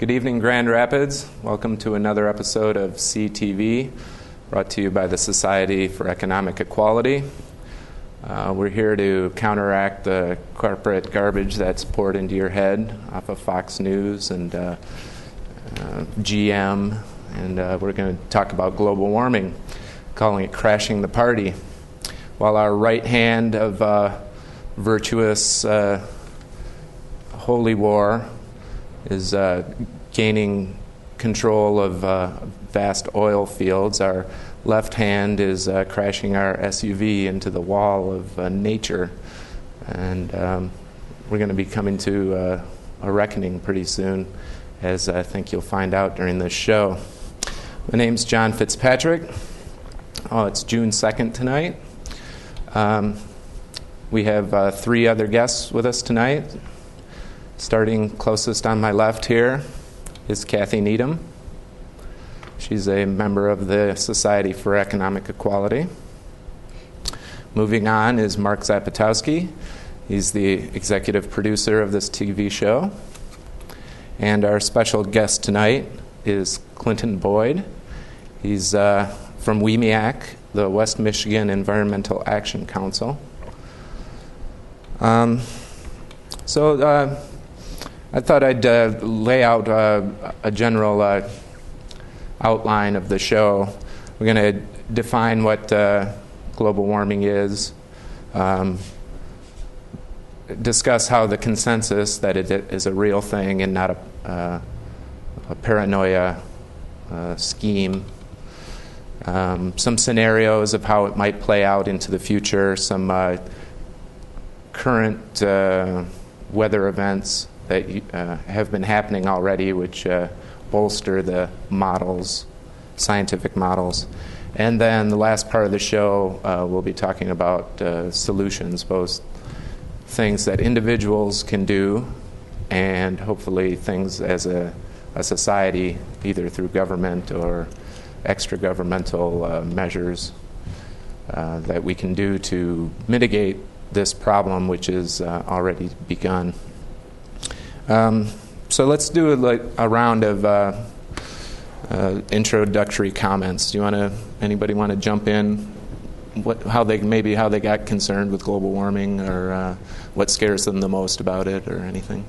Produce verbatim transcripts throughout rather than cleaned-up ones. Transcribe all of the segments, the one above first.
Good evening, Grand Rapids. Welcome to another episode of C T V, brought to you by the Society for Economic Equality. Uh, we're here to counteract the corporate garbage that's poured into your head off of Fox News and uh, uh, G M, and uh, we're going to talk about global warming, calling it crashing the party. While our right hand of uh, virtuous uh, holy war is uh, gaining control of uh, vast oil fields, our left hand is uh, crashing our S U V into the wall of uh, nature. And um, we're going to be coming to uh, a reckoning pretty soon, as I think you'll find out during this show. My name's John Fitzpatrick. Oh, it's June second tonight. Um, we have uh, three other guests with us tonight. Starting closest on my left here is Kathy Needham. She's a member of the Society for Economic Equality. Moving on is Mark Zapotowski. He's the executive producer of this T V show. And our special guest tonight is Clinton Boyd. He's uh, from WEMEAC, the West Michigan Environmental Action Council. Um, so, uh, I thought I'd uh, lay out uh, a general uh, outline of the show. We're going to define what uh, global warming is, um, discuss how the consensus that it is a real thing and not a, uh, a paranoia uh, scheme, um, some scenarios of how it might play out into the future, some uh, current uh, weather events that uh, have been happening already, which uh, bolster the models, scientific models. And then the last part of the show, uh, we'll be talking about uh, solutions, both things that individuals can do and hopefully things as a, a society, either through government or extra-governmental uh, measures uh, that we can do to mitigate this problem, which is uh, already begun. Um, so let's do a, like, a round of uh, uh, introductory comments. Do you want to? Anybody want to jump in? What, how they maybe how they got concerned with global warming, or uh, what scares them the most about it, or anything?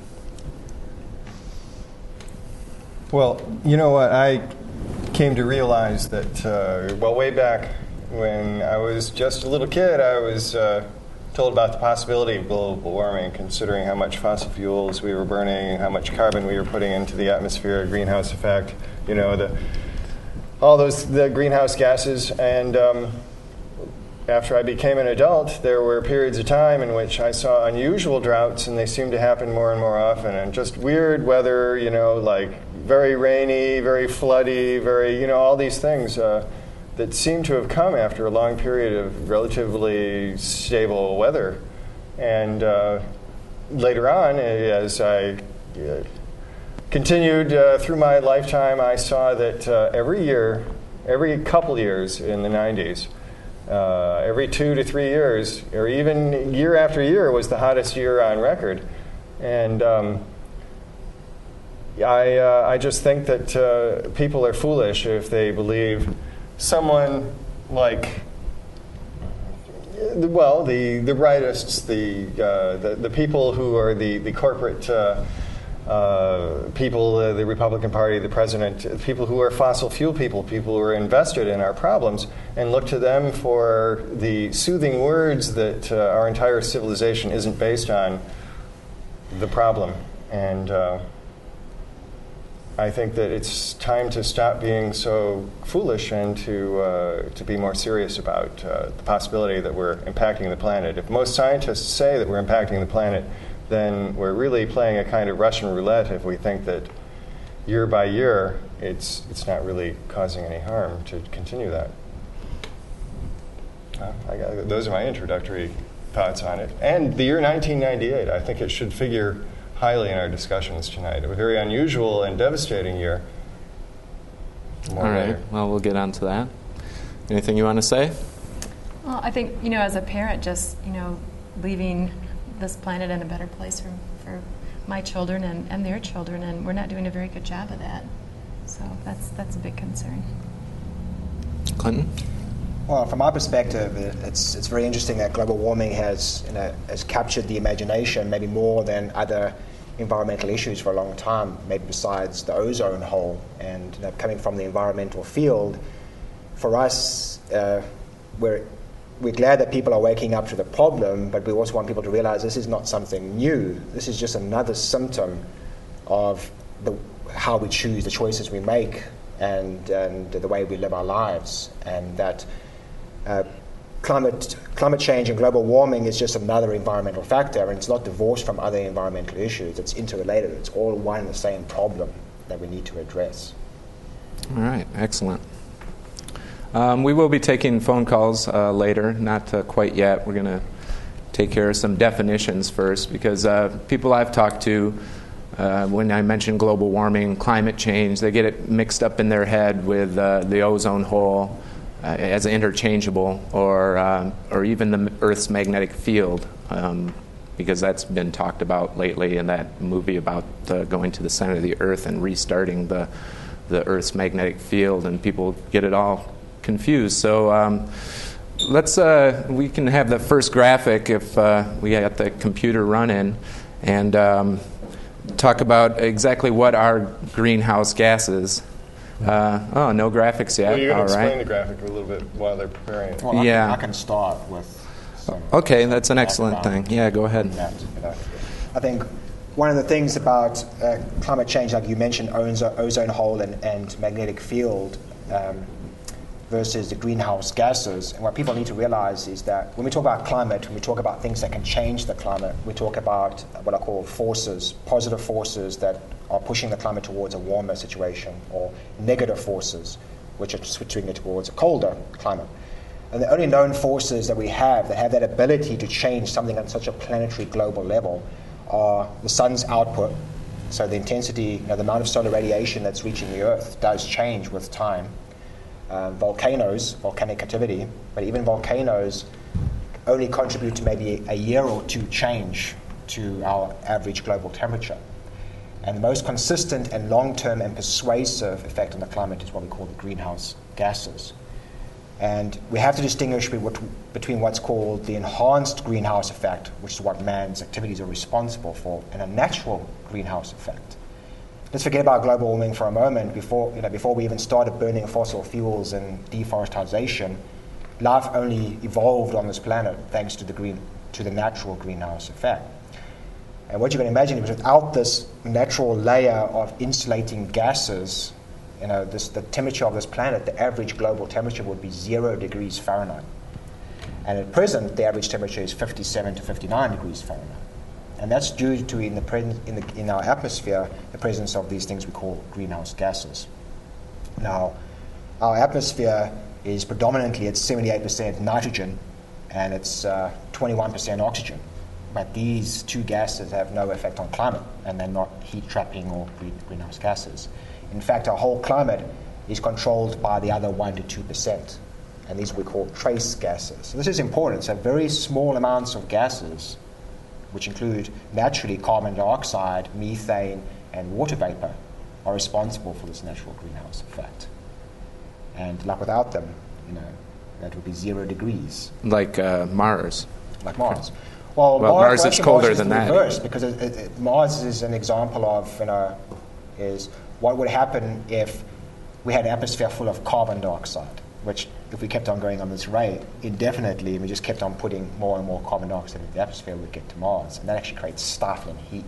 Well, you know what, I came to realize that uh, well, way back when I was just a little kid, I was Uh, told about the possibility of global warming, considering how much fossil fuels we were burning, how much carbon we were putting into the atmosphere, greenhouse effect, you know, the all those the greenhouse gases. And um, after I became an adult, there were periods of time in which I saw unusual droughts, and they seemed to happen more and more often, and just weird weather, you know, like very rainy, very floody, very, you know, all these things uh, that seemed to have come after a long period of relatively stable weather. And uh, later on, as I uh, continued uh, through my lifetime, I saw that uh, every year, every couple years in the nineties, uh, every two to three years, or even year after year, was the hottest year on record. And um, I, uh, I just think that uh, people are foolish if they believe someone like, well, the, the rightists, the, uh, the the people who are the, the corporate uh, uh, people, uh, the Republican Party, the president, people who are fossil fuel people, people who are invested in our problems, and look to them for the soothing words that uh, our entire civilization isn't based on the problem. And uh, I think that it's time to stop being so foolish and to uh, to be more serious about uh, the possibility that we're impacting the planet. If most scientists say that we're impacting the planet, then we're really playing a kind of Russian roulette if we think that year by year it's it's not really causing any harm to continue that. Uh, I got, those are my introductory thoughts on it. And the year nineteen ninety-eight, I think it should figure highly in our discussions tonight. A very unusual and devastating year. More All right. Later. Well, we'll get on to that. Anything you want to say? Well, I think, you know, as a parent, just, you know, leaving this planet in a better place for, for my children and, and their children, and we're not doing a very good job of that. So that's that's a big concern. Clinton? Well, from my perspective, it's it's very interesting that global warming has you know, has captured the imagination maybe more than other environmental issues for a long time, maybe besides the ozone hole. And you know, coming from the environmental field, for us, uh, we're we're glad that people are waking up to the problem, but we also want people to realize this is not something new. This is just another symptom of the, how we choose, the choices we make, and, and the way we live our lives. And that uh, climate, climate change and global warming is just another environmental factor, and it's not divorced from other environmental issues. It's interrelated. It's all one and the same problem that we need to address. All right, excellent. Um, we will be taking phone calls uh, later, not uh, quite yet. We're going to take care of some definitions first, because uh, people I've talked to, uh, when I mention global warming, climate change, they get it mixed up in their head with uh, the ozone hole uh, as interchangeable, or uh, or even the Earth's magnetic field, um, because that's been talked about lately in that movie about uh, going to the center of the Earth and restarting the the Earth's magnetic field, and people get it all confused. So um, let's uh, we can have the first graphic if uh, we got the computer running, and um, talk about exactly what are greenhouse gases. Uh, oh, no graphics yet. Well, you're going to All explain right. the graphic a little bit while they're preparing it. Well, I Yeah. can, I can start with some Okay, that's an excellent background thing. Yeah, go ahead. on that, you know. I think one of the things about uh, climate change, like you mentioned, ozone, ozone hole and, and magnetic field, um, versus the greenhouse gases. And what people need to realize is that when we talk about climate, when we talk about things that can change the climate, we talk about what I call forces, positive forces that are pushing the climate towards a warmer situation, or negative forces, which are switching it towards a colder climate. And the only known forces that we have that have that ability to change something on such a planetary global level are the sun's output. So the intensity, you know, the amount of solar radiation that's reaching the Earth does change with time. Uh, volcanoes, volcanic activity, but even volcanoes only contribute to maybe a year or two change to our average global temperature. And the most consistent and long-term and persuasive effect on the climate is what we call the greenhouse gases. And we have to distinguish between what's called the enhanced greenhouse effect, which is what man's activities are responsible for, and a natural greenhouse effect. Let's forget about global warming for a moment. Before, you know, before we even started burning fossil fuels and deforestation, life only evolved on this planet thanks to the green, to the natural greenhouse effect. And what you can imagine is without this natural layer of insulating gases, you know, this, the temperature of this planet, the average global temperature would be zero degrees Fahrenheit. And at present, the average temperature is fifty-seven to fifty-nine degrees Fahrenheit. And that's due to, in, the pre- in, the, in our atmosphere, the presence of these things we call greenhouse gases. Now, our atmosphere is predominantly at seventy-eight percent nitrogen, and it's uh, twenty-one percent oxygen. But these two gases have no effect on climate, and they're not heat-trapping or green, greenhouse gases. In fact, our whole climate is controlled by the other one to two percent, and these we call trace gases. So this is important. So very small amounts of gases, which include naturally carbon dioxide, methane, and water vapor, are responsible for this natural greenhouse effect. And like without them, you know, that would be zero degrees. Like uh, Mars. Like Mars. Well, Well, Mars, Mars is actually, colder Mars is than the that. reverse, because it, it, it, Mars is an example of, you know, is what would happen if we had an atmosphere full of carbon dioxide, which if we kept on going on this rate indefinitely, and we just kept on putting more and more carbon dioxide into the atmosphere, we'd get to Mars. And that actually creates stifling heat.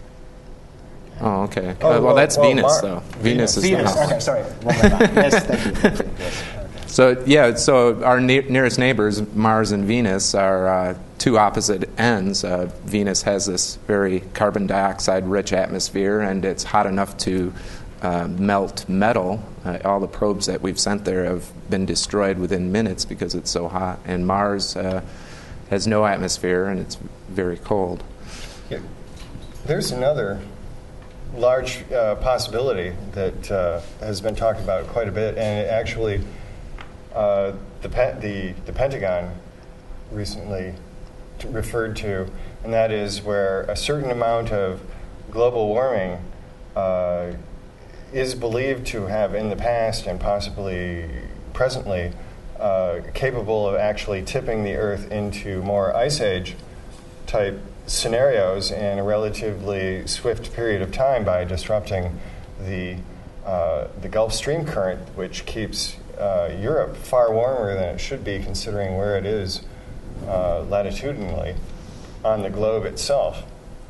Oh, okay. Oh, Uh, well, well, that's well, Venus, Mar- though. Venus, is Venus, the house. okay, sorry. Wrong way around. Yes, thank you. Thank you. Yes, okay. So, yeah, so our ne- nearest neighbors, Mars and Venus, are uh, two opposite ends. Uh, Venus has this very carbon dioxide-rich atmosphere, and it's hot enough to uh, melt metal. Uh, all the probes that we've sent there have been destroyed within minutes because it's so hot. And Mars uh, has no atmosphere, and it's very cold. Yeah. There's another large uh, possibility that uh, has been talked about quite a bit, and it actually, uh, the, pe- the the Pentagon recently t- referred to, and that is where a certain amount of global warming uh, is believed to have in the past and possibly presently uh, capable of actually tipping the Earth into more ice age type scenarios in a relatively swift period of time by disrupting the uh, the Gulf Stream current, which keeps uh, Europe far warmer than it should be, considering where it is uh, latitudinally on the globe itself.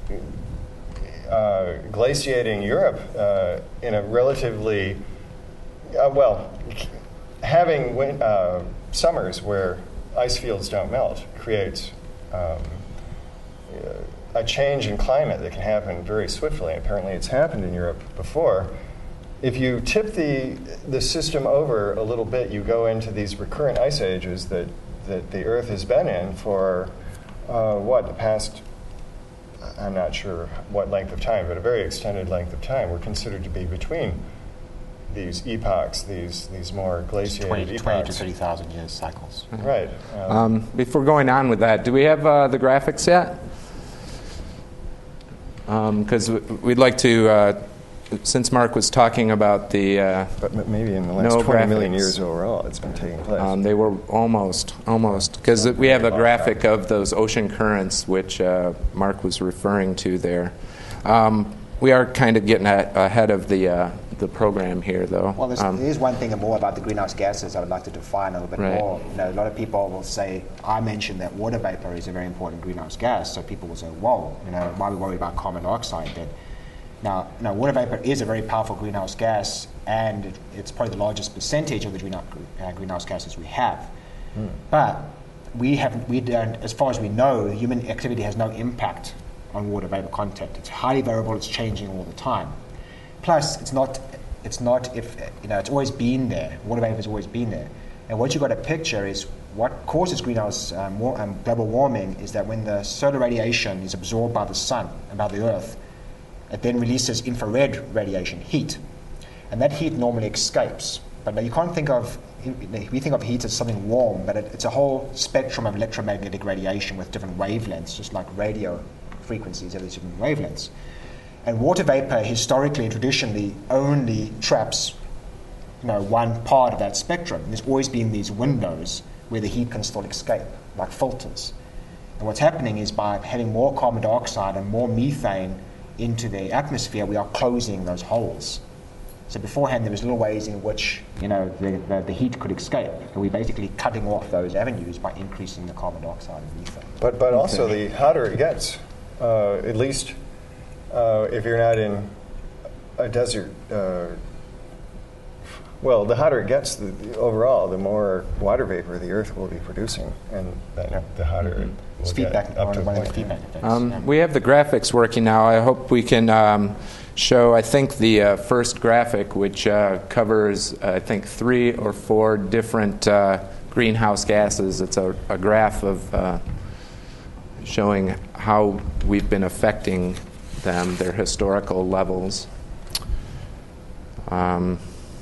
Uh, glaciating Europe uh, in a relatively uh, well, having win- uh, summers where ice fields don't melt creates um, a change in climate that can happen very swiftly. Apparently, it's happened in Europe before. If you tip the the system over a little bit, you go into these recurrent ice ages that, that the Earth has been in for uh, what the past. I'm not sure what length of time, but a very extended length of time. We're considered to be between these epochs, these these more glaciated twenty, epochs. twenty to thirty thousand years cycles. Right. Um, Um, before going on with that, do we have uh, the graphics yet? Because um, we'd like to, uh, since Mark was talking about the, uh, but m- maybe in the last no twenty million graphics. years overall, it's been taking place. um, they were almost, almost, because we have a graphic of those ocean currents, which uh, Mark was referring to there. Um, we are kind of getting a- ahead of the uh, the program here, though. Well, there's, Um, there is one thing more about the greenhouse gases I would like to define a little bit Right. more. You know, a lot of people will say, I mentioned that water vapor is a very important greenhouse gas, so people will say, whoa, you know, why are we worried about carbon dioxide then? Now, now, water vapor is a very powerful greenhouse gas, and it, it's probably the largest percentage of the greenhouse, uh, greenhouse gases we have. Hmm. But we have, we don't, as far as we know, human activity has no impact on water vapor content. It's highly variable, it's changing all the time. Plus, it's not, it's not if, you know, it's always been there. Water vapor has always been there. And what you got to picture is what causes greenhouse um, war, um, global warming is that when the solar radiation is absorbed by the sun and by the earth, it then releases infrared radiation, heat. And that heat normally escapes. But now you can't think of, we think of heat as something warm, but it, it's a whole spectrum of electromagnetic radiation with different wavelengths, just like radio frequencies have these different wavelengths. And water vapor historically and traditionally only traps, you know, one part of that spectrum. There's always been these windows where the heat can still escape, like filters. And what's happening is by having more carbon dioxide and more methane into the atmosphere, we are closing those holes. So beforehand, there was little ways in which, you know, the, the, the heat could escape. And we're basically cutting off those avenues by increasing the carbon dioxide and methane. But but also the hotter it gets, uh, at least uh, if you're not in a desert. Uh, well, the hotter it gets, the, the overall, the more water vapor the Earth will be producing, and that, Yeah. the hotter Mm-hmm. it It's will feedback, get up to a one of the point. feedback effects. Um, Yeah. we have the graphics working now. I hope we can um, show, I think, the uh, first graphic, which uh, covers, uh, I think, three or four different uh, greenhouse gases. It's a, a graph of uh, showing how we've been affecting them, their historical levels. Um,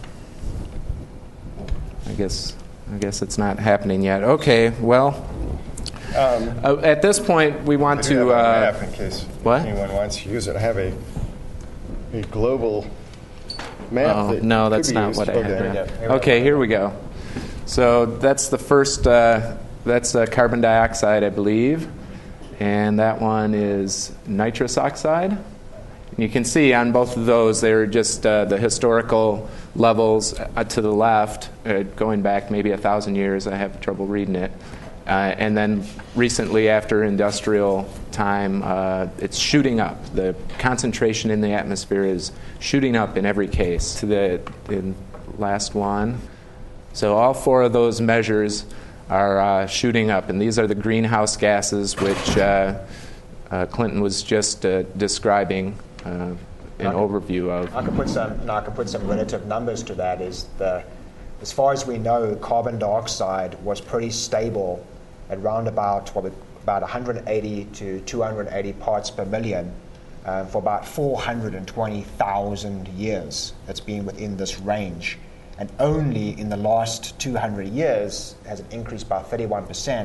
I guess, I guess it's not happening yet. Okay, well, Um, uh, at this point, we want I do to. have a Uh, map in case what? anyone wants to use it. I have a a global map. Oh, that no, could that's be not used. what I Okay. have. Yeah. Yeah. Okay, here we go. So that's the first, uh, that's uh, carbon dioxide, I believe. And that one is nitrous oxide. And you can see on both of those, they're just uh, the historical levels uh, to the left, uh, going back maybe a thousand years. I have trouble reading it. Uh, and then recently, after industrial time, uh, it's shooting up. The concentration in the atmosphere is shooting up in every case. To the, the last one. So all four of those measures are uh, shooting up, and these are the greenhouse gases which uh, uh, Clinton was just uh, describing uh, an Okay. overview of. I could put some. No, I could put some relative numbers to that. Is the, as far as we know, carbon dioxide was pretty stable at round about what, about one hundred eighty to two hundred eighty parts per million uh, for about four hundred twenty thousand years. It's been within this range, and only in the last two hundred years has it increased by thirty-one percent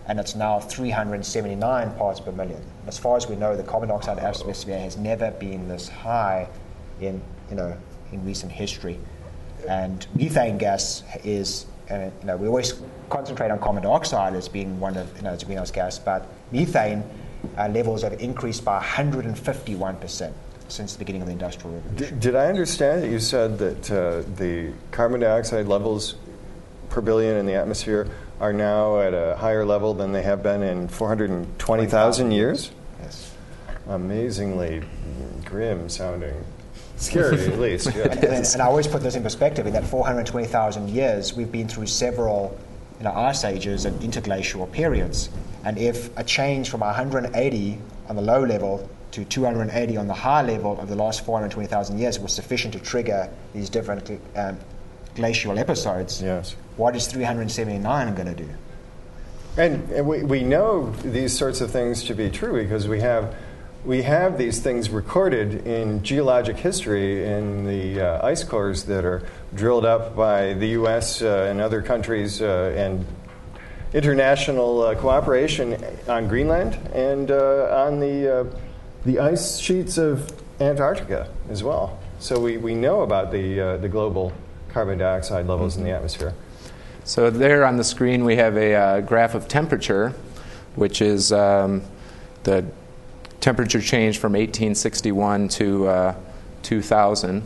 and it's now three hundred seventy-nine parts per million. As far as we know, the carbon dioxide atmosphere has never been this high in, you know, in recent history. And methane gas is, uh, you know, we always concentrate on carbon dioxide as being one of, you know, as a greenhouse gas, but methane uh, levels have increased by one hundred fifty-one percent since the beginning of the Industrial Revolution. Did, did I understand that you said that uh, the carbon dioxide levels per billion in the atmosphere are now at a higher level than they have been in four hundred twenty thousand years? Yes. Amazingly grim sounding. Scary, at least. Yeah. And, and, and I always put this in perspective. In that four hundred twenty thousand years, we've been through several, you know, ice ages and interglacial periods. And if a change from one hundred eighty on the low level to two hundred eighty on the high level of the last four hundred twenty thousand years was sufficient to trigger these different um, glacial episodes, Yes. what is three hundred seventy-nine going to do? And, and we, we know these sorts of things to be true because we have we have these things recorded in geologic history in the uh, ice cores that are drilled up by the U S uh, and other countries uh, and international uh, cooperation on Greenland and uh, on the uh, the ice sheets of Antarctica as well. So we, we know about the uh, the global carbon dioxide levels mm-hmm. in the atmosphere. So there on the screen we have a uh, graph of temperature, which is um, the temperature change from eighteen sixty-one to uh, two thousand.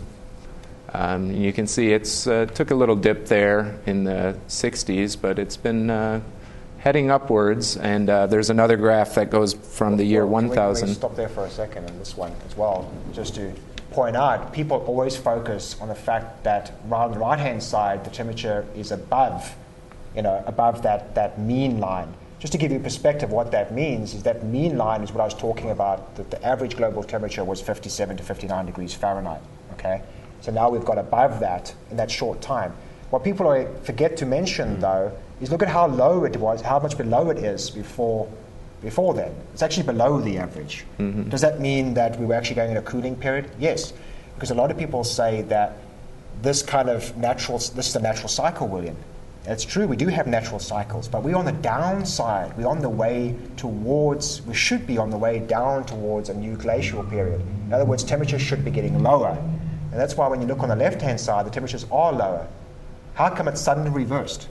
Um, you can see it's uh, took a little dip there in the sixties, but it's been uh, heading upwards. And uh, there's another graph that goes from the year well, one thousand. Can we stop there for a second on this one as well, just to point out, people always focus on the fact that on the right-hand side, the temperature is above, you know, above that, that mean line. Just to give you perspective, what that means is that mean line is what I was talking about, that the average global temperature was fifty-seven to fifty-nine degrees Fahrenheit, okay? So now we've got above that in that short time. What people forget to mention, mm. though, is look at how low it was, how much below it is before before then. It's actually below the average. Mm-hmm. Does that mean that we were actually going in a cooling period? Yes, because a lot of people say that this kind of natural, this is a natural cycle, William. And it's true, we do have natural cycles, but we're on the downside. We're on the way towards, we should be on the way down towards a new glacial period. In other words, temperatures should be getting lower. And that's why when you look on the left-hand side, the temperatures are lower. How come it's suddenly reversed?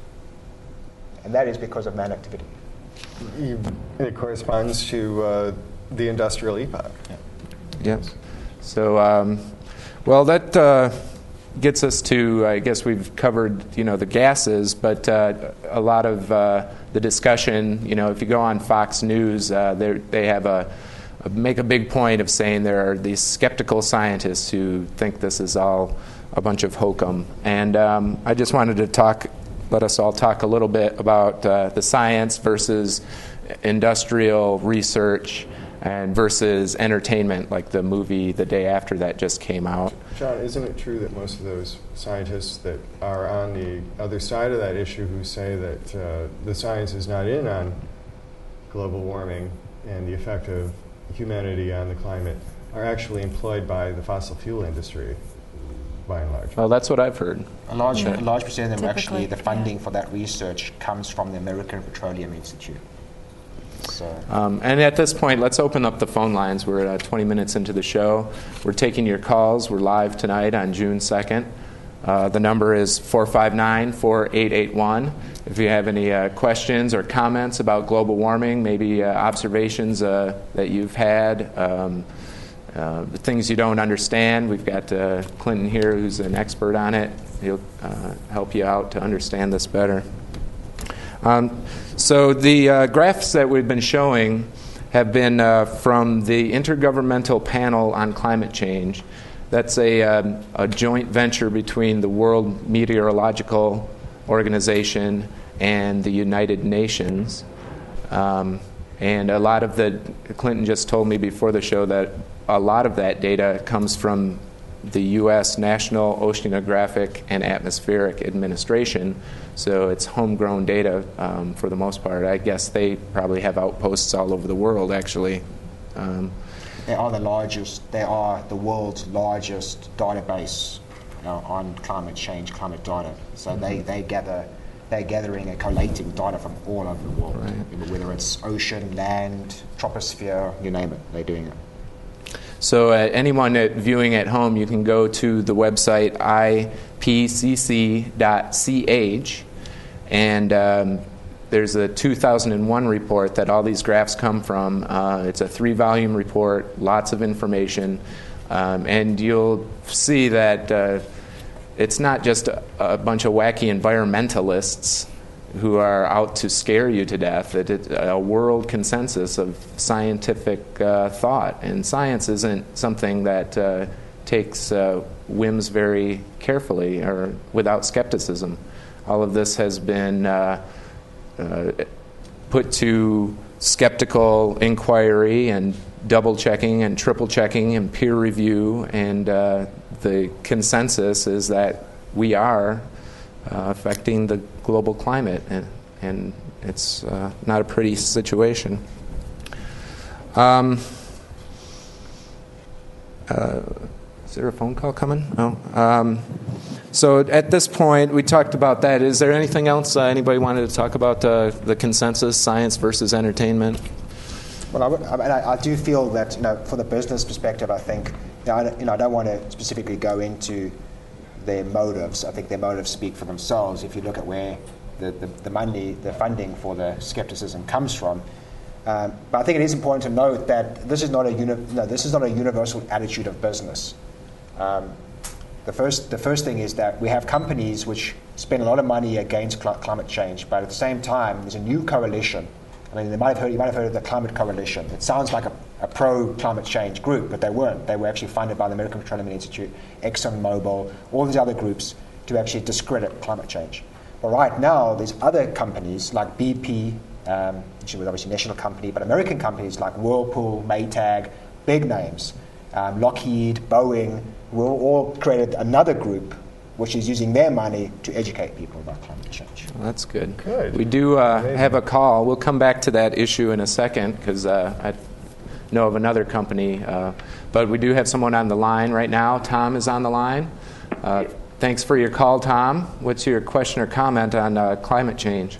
And that is because of man activity. It corresponds to uh, the industrial epoch. Yeah. Yes. So, um, well, that uh, gets us to, I guess we've covered, you know, the gases, but uh, a lot of uh, the discussion, you know, if you go on Fox News, uh, they have a, a make a big point of saying there are these skeptical scientists who think this is all a bunch of hokum. And um, I just wanted to talk, let us all talk a little bit about uh, the science versus industrial research and versus entertainment, like the movie The Day After that just came out. John, isn't it true that most of those scientists that are on the other side of that issue who say that uh, the science is not in on global warming and the effect of humanity on the climate are actually employed by the fossil fuel industry, by and large? Well, that's what I've heard. A large, a large percent of them, Typically, actually, the funding yeah. for that research comes from the American Petroleum Institute. So. Um, and at this point, let's open up the phone lines. We're uh, twenty minutes into the show. We're taking your calls. We're live tonight on June second. Uh, the number is four five nine, four eight eight one. If you have any uh, questions or comments about global warming, maybe uh, observations uh, that you've had, um, uh, the things you don't understand, we've got uh, Clinton here who's an expert on it. He'll uh, help you out to understand this better. Um, so the uh, graphs that we've been showing have been uh, from the Intergovernmental Panel on Climate Change. That's a, um, a joint venture between the World Meteorological Organization and the United Nations. Um, and a lot of the, Clinton just told me before the show that a lot of that data comes from the U S National Oceanographic and Atmospheric Administration. So it's homegrown data um, for the most part. I guess they probably have outposts all over the world, actually. Um, They are the largest, they are the world's largest database, you know, on climate change, climate data. So mm-hmm. they, they gather they're gathering and collating data from all over the world, Right. you know, whether it's ocean, land, troposphere, you name it, they're doing it. So uh, anyone uh, viewing at home, you can go to the website I P C C dot C H, and um, there's a two thousand one report that all these graphs come from. Uh, it's a three-volume report, lots of information, um, and you'll see that uh, it's not just a, a bunch of wacky environmentalists who are out to scare you to death. It, it's a world consensus of scientific uh, thought, and science isn't something that uh, takes uh, whims very carefully or without skepticism. All of this has been uh, uh, put to skeptical inquiry and double checking and triple checking and peer review, and uh, the consensus is that we are uh, affecting the global climate, and, and it's uh, not a pretty situation. Um, uh, is there a phone call coming? No. Um, so at this point, we talked about that. Is there anything else uh, anybody wanted to talk about, uh, the consensus, science versus entertainment? Well, I, would, I, mean, I, I do feel that, you know, from the business perspective, I think, you know, I, don't, you know, I don't want to specifically go into their motives. I think their motives speak for themselves. If you look at where the, the, the money, the funding for the skepticism comes from, um, but I think it is important to note that this is not a uni- no, this is not a universal attitude of business. Um, the first, the first thing is that we have companies which spend a lot of money against cl- climate change, but at the same time, there's a new coalition. I mean, they might have heard, you might have heard of the Climate Coalition. It sounds like a, a pro-climate change group, but they weren't. They were actually funded by the American Petroleum Institute, ExxonMobil, all these other groups to actually discredit climate change. But right now, there's other companies like B P, um, which was obviously a national company, but American companies like Whirlpool, Maytag, big names, um, Lockheed, Boeing, we all created another group which is using their money to educate people about climate change. Well, that's good. Good. We do uh, have a call. We'll come back to that issue in a second because uh, I know of another company. Uh, but we do have someone on the line right now. Tom is on the line. Uh, thanks for your call, Tom. What's your question or comment on uh, climate change?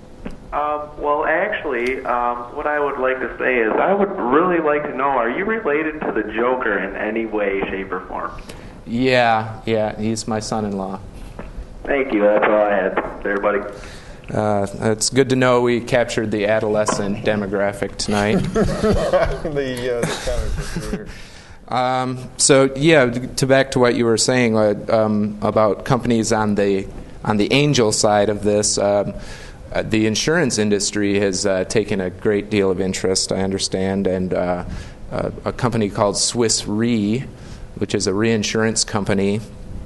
Um, well, actually, um, what I would like to say is I would really like to know, are you related to the Joker in any way, shape, or form? Yeah, yeah, he's my son-in-law. Thank you. That's all I had there, buddy. Uh, it's good to know we captured the adolescent demographic tonight. the, uh, the counter um, so, yeah, to back to what you were saying uh, um, about companies on the on the angel side of this. Um, uh, the insurance industry has uh, taken a great deal of interest, I understand, and uh, uh, a company called Swiss Re, which is a reinsurance company,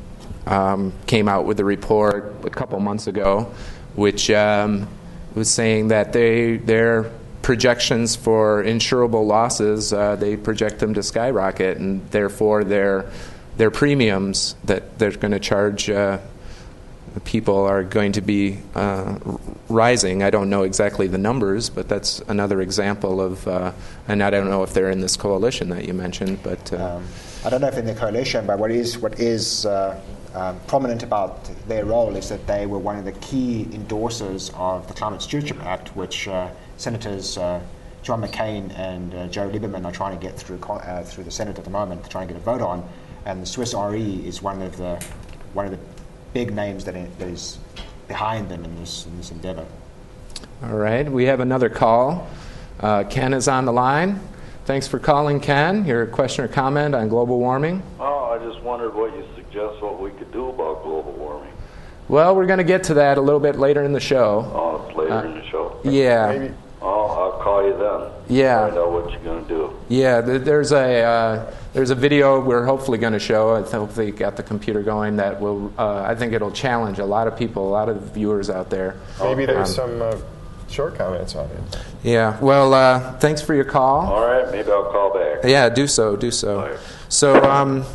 um, came out with a report a couple months ago, which um, was saying that they their projections for insurable losses, uh, they project them to skyrocket, and therefore their their premiums that they're going to charge uh, people are going to be uh, rising. I don't know exactly the numbers, but that's another example of, uh, and I don't know if they're in this coalition that you mentioned, but... Uh, um, I don't know if in the coalition, but what is what is uh, um, prominent about their role is that they were one of the key endorsers of the Climate Stewardship Act, which uh, Senators uh, John McCain and uh, Joe Lieberman are trying to get through uh, through the Senate at the moment, trying to get a vote on. And the Swiss Re is one of the one of the big names that, that is behind them in this in this endeavor. All right, we have another call. Uh, Ken is on the line. Thanks for calling, Ken. Your question or comment on global warming? Oh, I just wondered what you suggest what we could do about global warming. Well, we're going to get to that a little bit later in the show. Oh, it's later uh, in the show. Yeah. Maybe. Oh, I'll call you then. Yeah. I know what you're going to do. Yeah, there's a uh, there's a video we're hopefully going to show. I hopefully got the computer going that will. Uh, I think it'll challenge a lot of people, a lot of viewers out there. Maybe there's Um, some uh, short comments on it. Yeah. Well, uh, thanks for your call. All right, maybe I'll call back. Yeah, do so, do so. All right. So, um,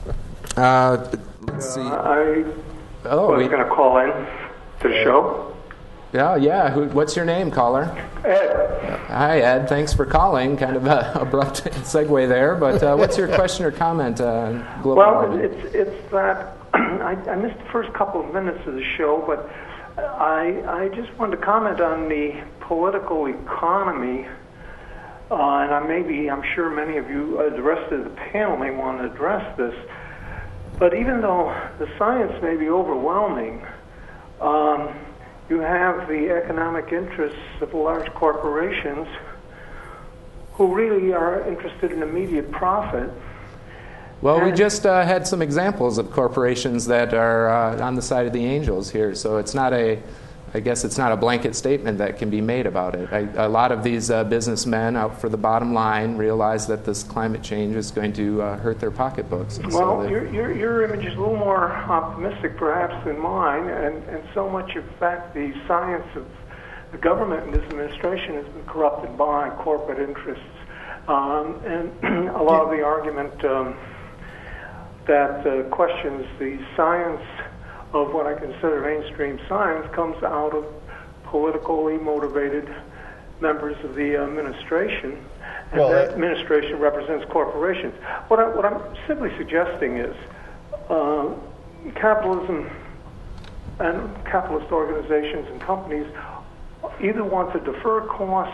uh, let's see. I Oh, was we, going to call in to the show. yeah, yeah. Who, what's your name, caller? Ed, Hi, Ed. Thanks for calling. Kind of a abrupt segue there, but uh, what's your question or comment on global well, warming? it's it's that I, I missed the first couple of minutes of the show, but I, I just wanted to comment on the political economy, uh, and I maybe, I'm sure many of you, uh, the rest of the panel may want to address this, but even though the science may be overwhelming, um, you have the economic interests of large corporations who really are interested in immediate profit. Well, we just uh, had some examples of corporations that are uh, on the side of the angels here, so it's not a, I guess it's not a blanket statement that can be made about it. I, a lot of these uh, businessmen out for the bottom line realize that this climate change is going to uh, hurt their pocketbooks. And well, so your, your, your image is a little more optimistic perhaps than mine, and, and so much in fact the science of the government and this administration has been corrupted by corporate interests. Um, and a lot of the argument um, that uh, questions the science of what I consider mainstream science comes out of politically motivated members of the administration, and well, that uh, administration represents corporations. What, I, what I'm simply suggesting is uh, capitalism and capitalist organizations and companies either want to defer costs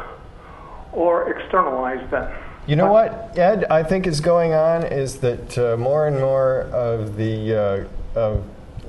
or externalize them. You know what, Ed, I think is going on is that uh, more and more of the uh, of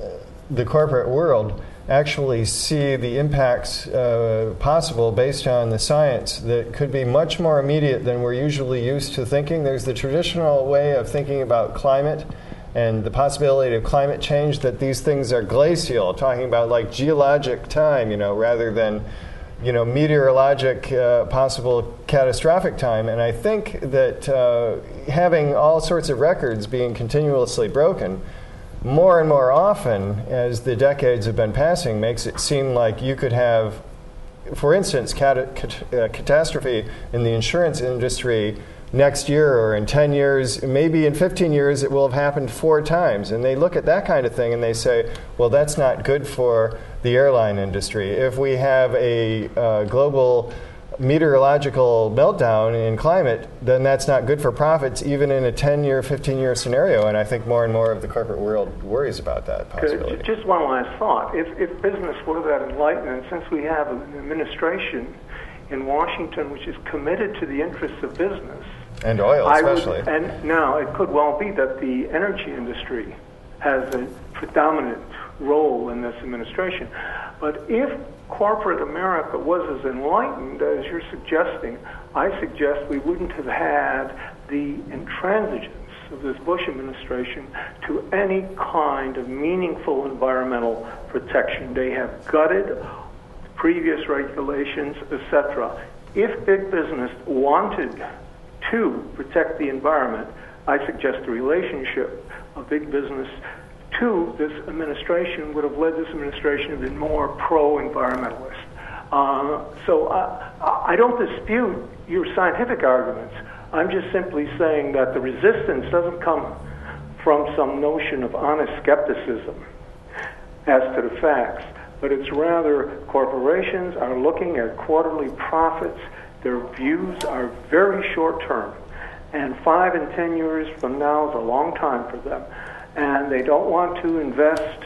the corporate world actually see the impacts uh, possible based on the science that could be much more immediate than we're usually used to thinking. There's the traditional way of thinking about climate and the possibility of climate change, that these things are glacial, talking about like geologic time, you know, rather than you know, meteorologic uh, possible catastrophic time. And I think that uh, having all sorts of records being continuously broken more and more often as the decades have been passing makes it seem like you could have, for instance, cat- cat- uh, catastrophe in the insurance industry next year or in ten years, maybe in fifteen years, it will have happened four times. And they look at that kind of thing and they say, well, that's not good for the airline industry. If we have a uh, global meteorological meltdown in climate, then that's not good for profits, even in a ten-year, fifteen-year scenario. And I think more and more of the corporate world worries about that possibility. Okay, just one last thought. If, if business were that enlightened, and since we have an administration in Washington which is committed to the interests of business, and oil especially. I would, and now it could well be that the energy industry has a predominant role in this administration. But if corporate America was as enlightened as you're suggesting, I suggest we wouldn't have had the intransigence of this Bush administration to any kind of meaningful environmental protection. They have gutted previous regulations, et cetera. If big business wanted to protect the environment, I suggest the relationship of big business to this administration would have led this administration to be more pro-environmentalist. Uh, so I, I don't dispute your scientific arguments. I'm just simply saying that the resistance doesn't come from some notion of honest skepticism as to the facts, but it's rather corporations are looking at quarterly profits. Their views are very short-term, and five and ten years from now is a long time for them. And they don't want to invest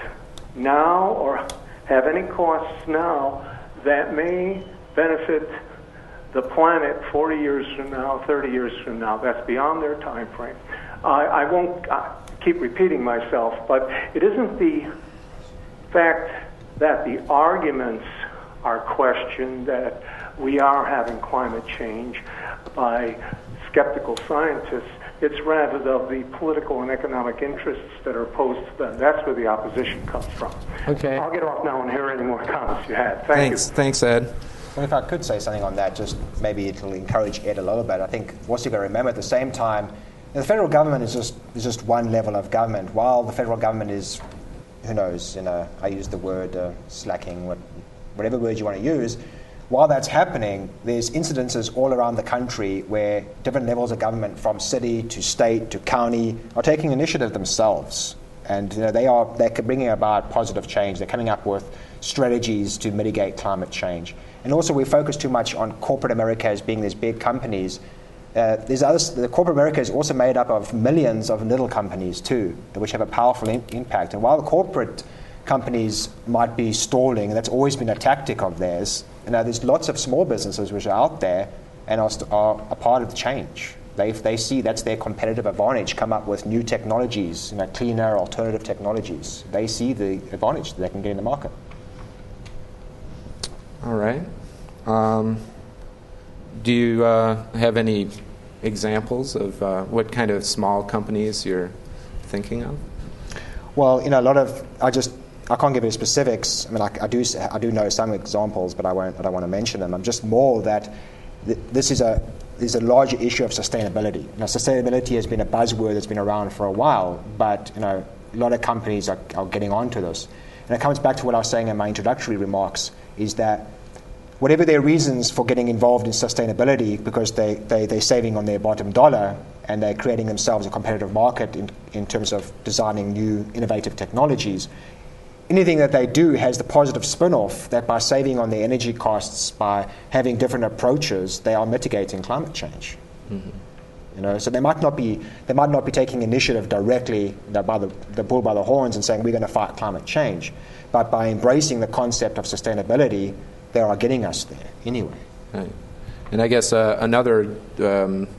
now or have any costs now that may benefit the planet forty years from now, thirty years from now. That's beyond their time frame. I, I won't uh, keep repeating myself, but it isn't the fact that the arguments are questioned that we are having climate change by skeptical scientists. It's rather of the political and economic interests that are opposed to them. That's where the opposition comes from. Okay. I'll get off now and hear any more comments you had. Thank Thanks. you. Thanks, Ed. Well, if I could say something on that, just maybe it'll encourage Ed a little bit. I think also you've got to remember at the same time, the federal government is just is just one level of government. While the federal government is, who knows, you know, I use the word uh, slacking, what, whatever word you want to use. While that's happening, there's incidences all around the country where different levels of government, from city to state to county, are taking initiative themselves. And you know, they are they're bringing about positive change. They're coming up with strategies to mitigate climate change. And also, we focus too much on corporate America as being these big companies. Uh, there's others, the corporate America is also made up of millions of little companies too, which have a powerful in- impact. And while the corporate companies might be stalling, and that's always been a tactic of theirs. You know, there's lots of small businesses which are out there and are, st- are a part of the change. They, they see that's their competitive advantage, come up with new technologies, you know, cleaner, alternative technologies. They see the advantage that they can get in the market. All right. Um, do you uh, have any examples of uh, what kind of small companies you're thinking of? Well, you know, a lot of I just I can't give you specifics. I mean, I, I do I do know some examples, but I won't. I don't want to mention them. I'm just more that th- this is a is a larger issue of sustainability. Now, sustainability has been a buzzword that's been around for a while, but you know, a lot of companies are, are getting onto this, and it comes back to what I was saying in my introductory remarks: is that whatever their reasons for getting involved in sustainability, because they, they, they're saving on their bottom dollar and they're creating themselves a competitive market in, in terms of designing new innovative technologies, anything that they do has the positive spin-off that by saving on their energy costs, by having different approaches, they are mitigating climate change. Mm-hmm. You know, so they might not be they might not be taking initiative directly, you know, by the, the bull by the horns and saying we're going to fight climate change, but by embracing the concept of sustainability, they are getting us there anyway. Right. And I guess uh, another um,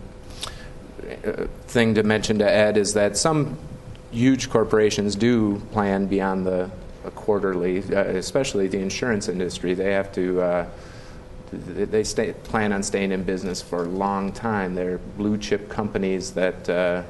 thing to mention to Ed is that some huge corporations do plan beyond the uh, quarterly, uh, especially the insurance industry. They have to, uh, they stay, plan on staying in business for a long time. They're blue chip companies that uh,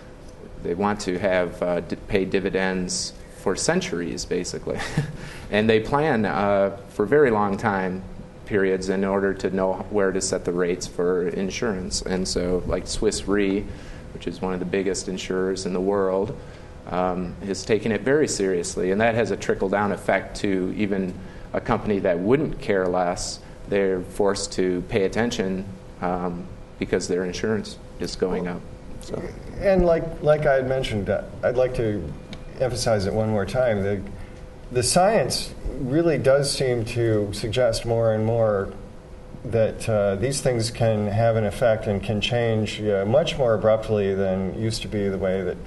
they want to have uh, d- pay dividends for centuries, basically. And they plan uh, for very long time periods in order to know where to set the rates for insurance. And so, like Swiss Re, which is one of the biggest insurers in the world, um, has taken it very seriously. And that has a trickle-down effect to even a company that wouldn't care less. They're forced to pay attention um, because their insurance is going up. So. And like like I had mentioned, uh, I'd like to emphasize it one more time. The, the science really does seem to suggest more and more that uh, these things can have an effect and can change uh, much more abruptly than used to be the way that,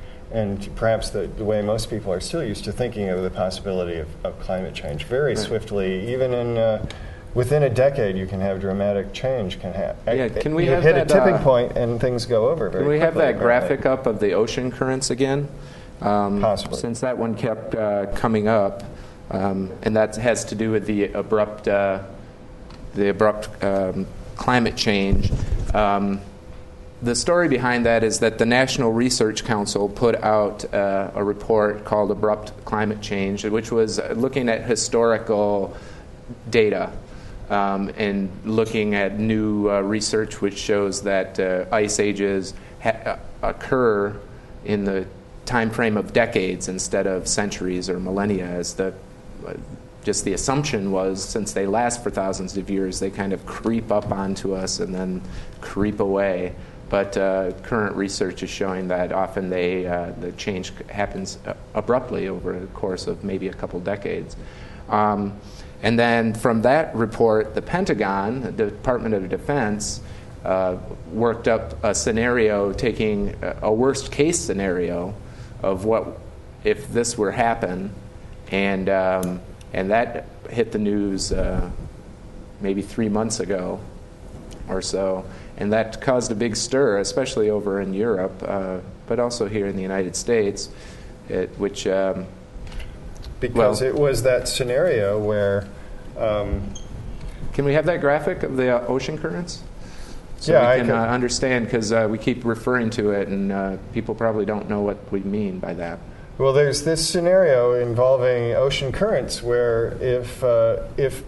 and perhaps the, the way most people are still used to thinking of the possibility of, of climate change. Very right. swiftly, even in uh, within a decade, you can have dramatic change. Can ha- yeah, can we you have hit that, a tipping uh, point and things go over very quickly. Can we have that graphic up of the ocean currents again? Um, Possibly. Since that one kept uh, coming up, um, and that has to do with the abrupt, uh, the abrupt um, climate change. Um, the story behind that is that the National Research Council put out uh, a report called Abrupt Climate Change, which was looking at historical data um, and looking at new uh, research which shows that uh, ice ages ha- occur in the time frame of decades instead of centuries or millennia, as the uh, just the assumption was, since they last for thousands of years, they kind of creep up onto us and then creep away. But uh, current research is showing that often they uh, the change happens abruptly over the course of maybe a couple decades. Um, and then from that report, the Pentagon, the Department of Defense, uh, worked up a scenario, taking a, a worst case scenario of what if this were happen, and um, and that hit the news uh, maybe three months ago or so, and that caused a big stir, especially over in Europe, uh, but also here in the United States, it, which um, because well, it was that scenario where. Um, can we have that graphic of the uh, ocean currents? So yeah, we can I uh, understand, because uh, we keep referring to it, and uh, people probably don't know what we mean by that. Well, there's this scenario involving ocean currents where if uh, if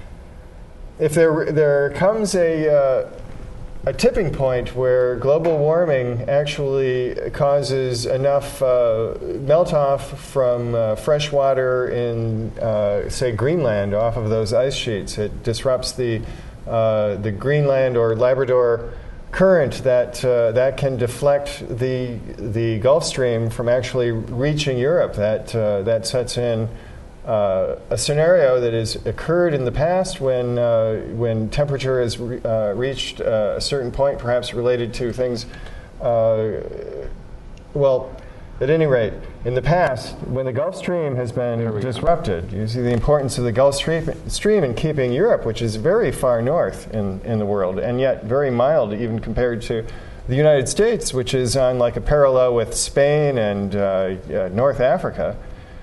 if there there comes a uh, a tipping point where global warming actually causes enough uh, melt off from uh, fresh water in uh, say Greenland off of those ice sheets, it disrupts the Uh, the Greenland or Labrador current that uh, that can deflect the the Gulf Stream from actually reaching Europe. That uh, that sets in uh, a scenario that has occurred in the past when uh, when temperature has re- uh, reached uh, a certain point, perhaps related to things. Uh, well, At any rate, in the past, when the Gulf Stream has been disrupted, go. you see the importance of the Gulf Stream, stream in keeping Europe, which is very far north in, in the world, and yet very mild even compared to the United States, which is on like a parallel with Spain and uh, uh, North Africa.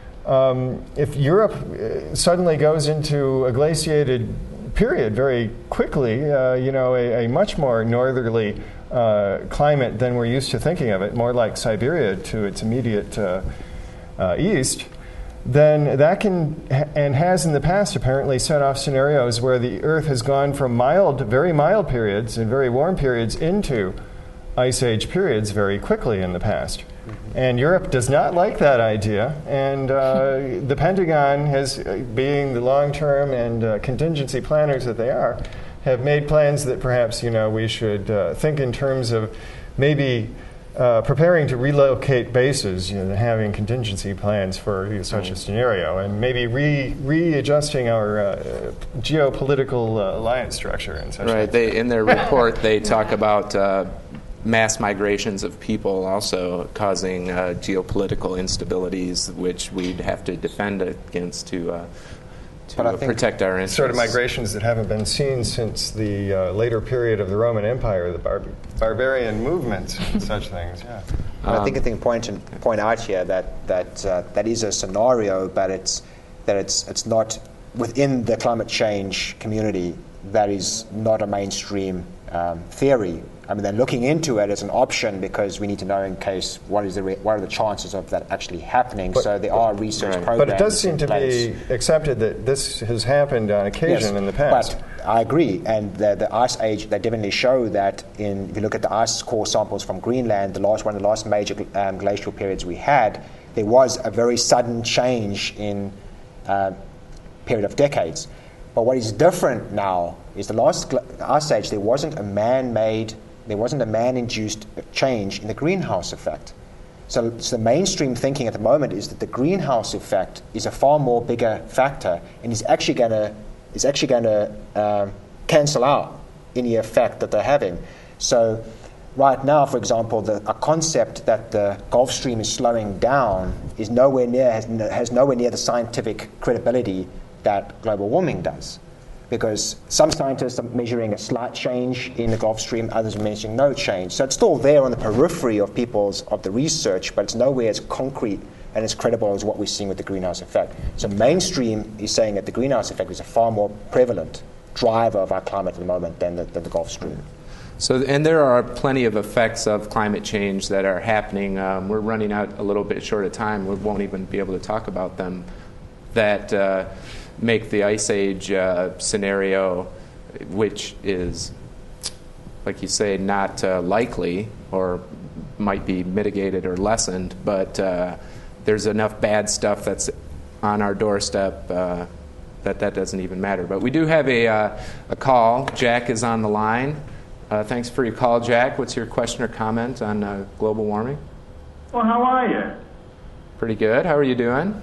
Um, if Europe uh, suddenly goes into a glaciated period very quickly, uh, you know, a, a much more northerly uh, climate than we're used to thinking of it, more like Siberia to its immediate uh, uh, east, then that can ha- and has in the past apparently set off scenarios where the Earth has gone from mild, very mild periods and very warm periods into Ice Age periods very quickly in the past. Mm-hmm. And Europe does not like that idea, and uh, the Pentagon has, uh, being the long-term and uh, contingency planners that they are, have made plans that perhaps, you know, we should uh, think in terms of maybe uh, preparing to relocate bases, you know, having contingency plans for you know, such mm-hmm. a scenario, and maybe re readjusting our uh, geopolitical uh, alliance structure and such. Right. They, in their report, they talk about uh, mass migrations of people also causing uh, geopolitical instabilities, which we'd have to defend against to uh, to uh, protect our interests. Sort of migrations that haven't been seen since the uh, later period of the Roman Empire, the bar- barbarian movements and such things. Yeah. Um, I think I think point to point out here that that uh, that is a scenario, but it's that it's it's not within the climate change community. That is not a mainstream um, theory. I mean, they're looking into it as an option because we need to know in case what is the re- what are the chances of that actually happening. But, so there are research right. programs. But it does seem to place. be accepted that this has happened on occasion yes, in the past. But I agree, and the, the ice age they definitely show that. In if you look at the ice core samples from Greenland, the last one of the last major um, glacial periods we had, there was a very sudden change in uh, period of decades. But what is different now is the last gl- ice age. There wasn't a man-made There wasn't a man-induced change in the greenhouse effect. So, so the mainstream thinking at the moment is that the greenhouse effect is a far more bigger factor and is actually going to is actually going to um, cancel out any effect that they're having. So, right now, for example, the, a concept that the Gulf Stream is slowing down is nowhere near has, has nowhere near the scientific credibility that global warming does. Because some scientists are measuring a slight change in the Gulf Stream, others are measuring no change. So it's still there on the periphery of people's of the research, but it's nowhere as concrete and as credible as what we're seeing with the greenhouse effect. So mainstream is saying that the greenhouse effect is a far more prevalent driver of our climate at the moment than the, than the Gulf Stream. So, and there are plenty of effects of climate change that are happening. Um, we're running out a little bit short of time. We won't even be able to talk about them. That uh, make the Ice Age uh, scenario, which is, like you say, not uh, likely or might be mitigated or lessened, but uh, there's enough bad stuff that's on our doorstep uh, that that doesn't even matter. But we do have a, uh, a call. Jack is on the line. Uh, thanks for your call, Jack. What's your question or comment on uh, global warming? Well, how are you? Pretty good. How are you doing?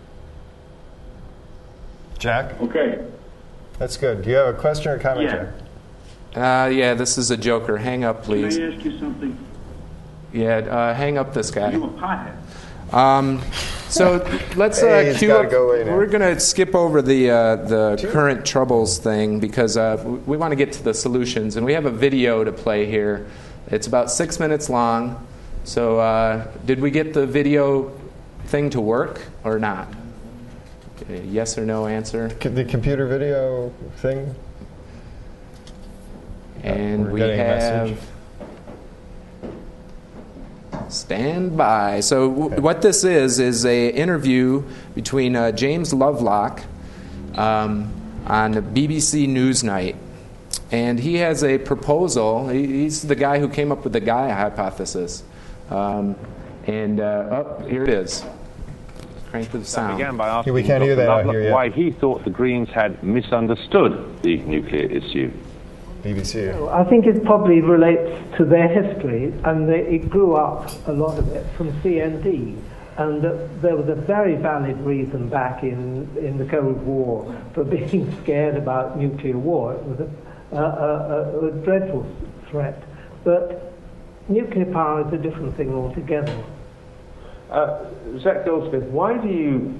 Jack? Okay. That's good. Do you have a question or comment, yeah. Jack? Uh, yeah, this is a joker. Hang up, please. Can I ask you something? Yeah, uh, hang up this guy. You a pothead. Um, so let's uh, hey, cue up. Go we're going to skip over the uh, the current troubles thing because uh, we want to get to the solutions, and we have a video to play here. It's about six minutes long. So uh, did we get the video thing to work or not? A yes or no answer. The computer video thing. And We're we getting a have. message. Stand by. So w- Okay. what this is is a interview between uh, James Lovelock um, on B B C Newsnight, and he has a proposal. He, he's the guy who came up with the Gaia hypothesis. Um, and uh, oh, here it is. Crank the sound. Began by asking we can't hear that out Lovelock here yet. why he thought the Greens had misunderstood the nuclear issue. B B C. I think it probably relates to their history, and they, it grew up, a lot of it, from C N D. And uh, there was a very valid reason back in, in the Cold War for being scared about nuclear war. It was a, a, a, a dreadful threat. But nuclear power is a different thing altogether. Uh, Zach Goldsmith, why do you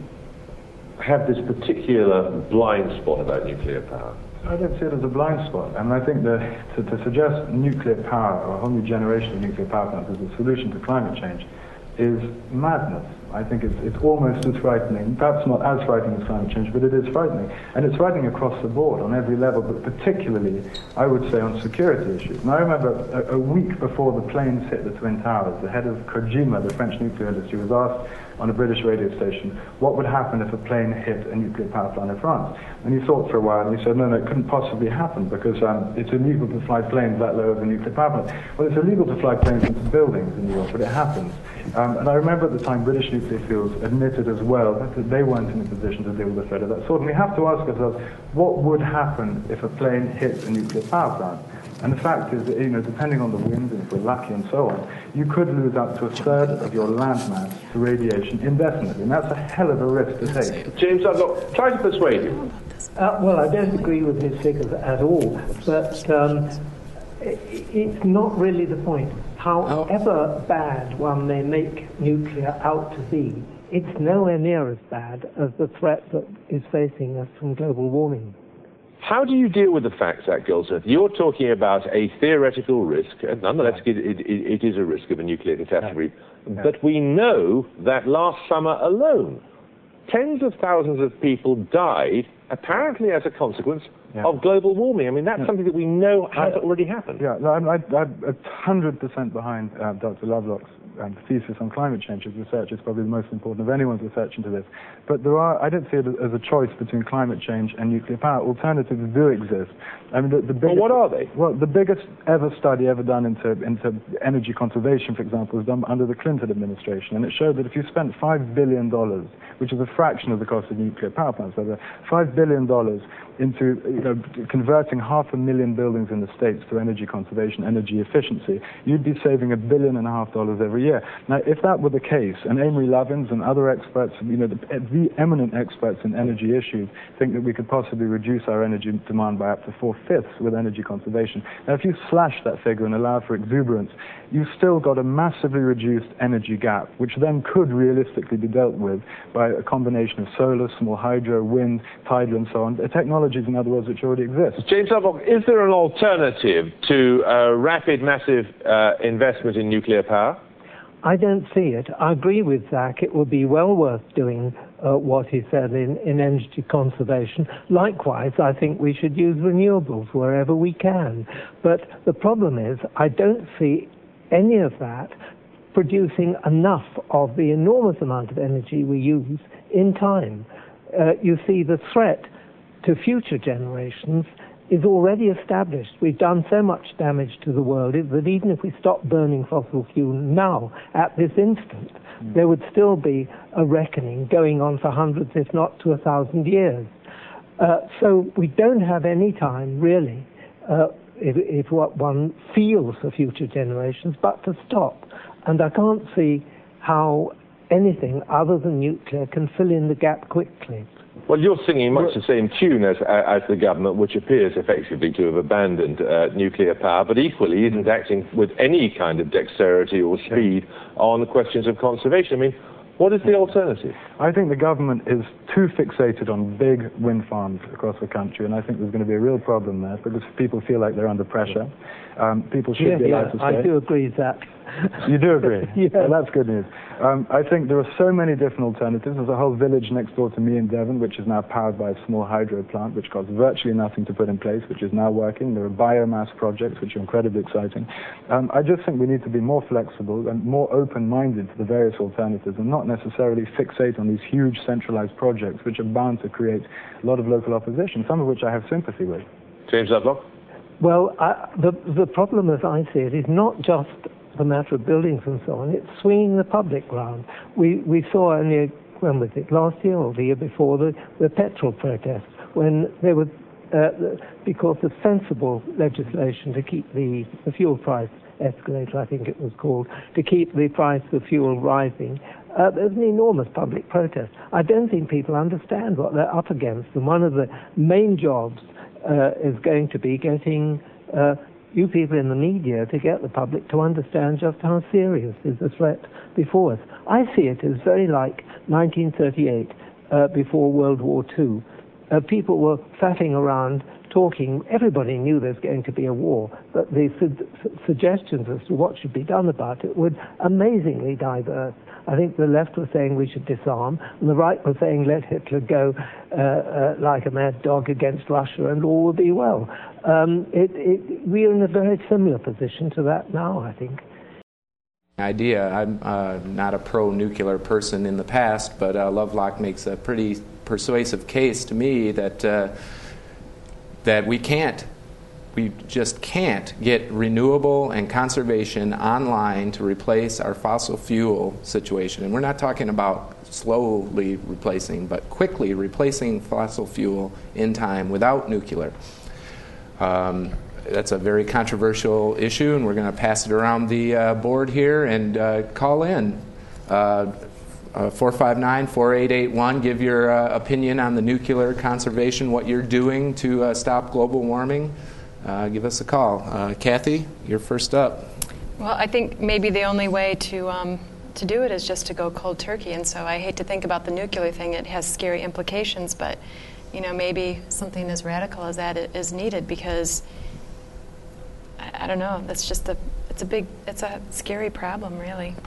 have this particular blind spot about nuclear power? I don't see it as a blind spot, and I think that to, to suggest nuclear power or a whole new generation of nuclear power plants as a solution to climate change is madness. I think it's, it's almost as frightening, perhaps not as frightening as climate change, but it is frightening. And it's frightening across the board, on every level, but particularly, I would say, on security issues. And I remember a, a week before the planes hit the Twin Towers, the head of Kojima, the French nuclear industry, was asked on a British radio station what would happen if a plane hit a nuclear power plant in France. And he thought for a while, and he said, no, no, it couldn't possibly happen, because um, it's illegal to fly planes that low over a nuclear power plant. Well, it's illegal to fly planes into buildings in New York, but it happens. Um, and I remember at the time British nuclear fuels admitted as well that they weren't in a position to deal with the threat of that sort. And we have to ask ourselves, what would happen if a plane hit a nuclear power plant? And the fact is that, you know, depending on the wind, and if we're lucky and so on, you could lose up to a third of your land mass to radiation indefinitely. And that's a hell of a risk to take. James, I'm not trying to persuade you. Uh, well, I don't agree with his figures at all, but um, it, it's not really the point. However bad one may make nuclear out to be, it's nowhere near as bad as the threat that is facing us from global warming. How do you deal with the fact, Zach Goldsmith? You're talking about a theoretical risk, and nonetheless it, it, it is a risk of a nuclear catastrophe, yeah. But we know that last summer alone, tens of thousands of people died, apparently as a consequence yeah. of global warming. I mean, that's yeah. something that we know has I, already happened. Yeah, no, I'm, I'm one hundred percent behind uh, Doctor Lovelock's um, thesis on climate change. His research is probably the most important of anyone's research into this. But there are, I don't see it as a choice between climate change and nuclear power. Alternatives do exist. I mean, the, the biggest, well, what are they? Well, the biggest ever study ever done into, into energy conservation, for example, was done under the Clinton administration. And it showed that if you spent five billion dollars, which is a fraction of the cost of nuclear power plants, so five billion dollars into you know, converting half a million buildings in the States to energy conservation, energy efficiency, you'd be saving a billion and a half dollars every year. Now, if that were the case, and Amory Lovins and other experts, you know, the, the eminent experts in energy issues, think that we could possibly reduce our energy demand by up to four-fifths with energy conservation. Now, if you slash that figure and allow for exuberance, you've still got a massively reduced energy gap, which then could realistically be dealt with by a combination of solar, small hydro, wind, tidal, and so on. The technologies, in other words, which already exist. James Lovelock, is there an alternative to uh, rapid, massive uh, investment in nuclear power? I don't see it. I agree with Zach. It would be well worth doing uh, what he said in, in energy conservation. Likewise, I think we should use renewables wherever we can. But the problem is, I don't see any of that producing enough of the enormous amount of energy we use in time. Uh, you see, the threat to future generations is already established. We've done so much damage to the world that even if we stop burning fossil fuel now, at this instant, mm. there would still be a reckoning going on for hundreds, if not to a thousand years. Uh, so we don't have any time, really, uh, if, if what one feels for future generations, but to stop. And I can't see how anything other than nuclear can fill in the gap quickly. Well, you're singing much the same tune as, as the government, which appears effectively to have abandoned uh, nuclear power, but equally isn't acting with any kind of dexterity or speed on the questions of conservation. I mean, what is the alternative? I think the government is too fixated on big wind farms across the country, and I think there's going to be a real problem there because people feel like they're under pressure. Um, people should yeah, be allowed yeah, to stay. I do agree with that. You do agree? Yeah. Well, that's good news. Um, I think there are so many different alternatives. There's a whole village next door to me in Devon, which is now powered by a small hydro plant, which costs virtually nothing to put in place, which is now working. There are biomass projects, which are incredibly exciting. Um, I just think we need to be more flexible and more open-minded to the various alternatives and not necessarily fixate on these huge centralized projects, which are bound to create a lot of local opposition, some of which I have sympathy with. James Lovelock? Well, I, the, the problem as I see it is not just the matter of buildings and so on, it's swinging the public round. We, we saw only, when was it, last year or the year before, the, the petrol protests, when there was, uh, because of sensible legislation to keep the, the fuel price escalator, I think it was called, to keep the price of fuel rising, uh, there's an enormous public protest. I don't think people understand what they're up against, and one of the main jobs uh, is going to be getting uh, you people in the media to get the public to understand just how serious is the threat before us. I see it as very like nineteen thirty-eight, uh, before World War Two. Uh, people were fatting around talking. Everybody knew there was going to be a war, but the su- suggestions as to what should be done about it were amazingly diverse. I think the left was saying we should disarm, and the right was saying let Hitler go uh, uh, like a mad dog against Russia and all will be well. Um, it, it, we are in a very similar position to that now, I think. Idea. I'm uh, not a pro-nuclear person in the past, but uh, Lovelock makes a pretty persuasive case to me that uh, that we can't, we just can't get renewable and conservation online to replace our fossil fuel situation. And we're not talking about slowly replacing, but quickly replacing fossil fuel in time without nuclear. Um, that's a very controversial issue, and we're going to pass it around the uh, board here and uh, call in. Uh, Uh, four five nine, four eight eight one, give your uh, opinion on the nuclear conservation, what you're doing to uh, stop global warming. Uh, give us a call. Uh, Kathy, you're first up. Well, I think maybe the only way to um, to do it is just to go cold turkey. And so I hate to think about the nuclear thing. It has scary implications, but you know, maybe something as radical as that is needed, because I, I don't know. That's just a it's a big it's a scary problem, really.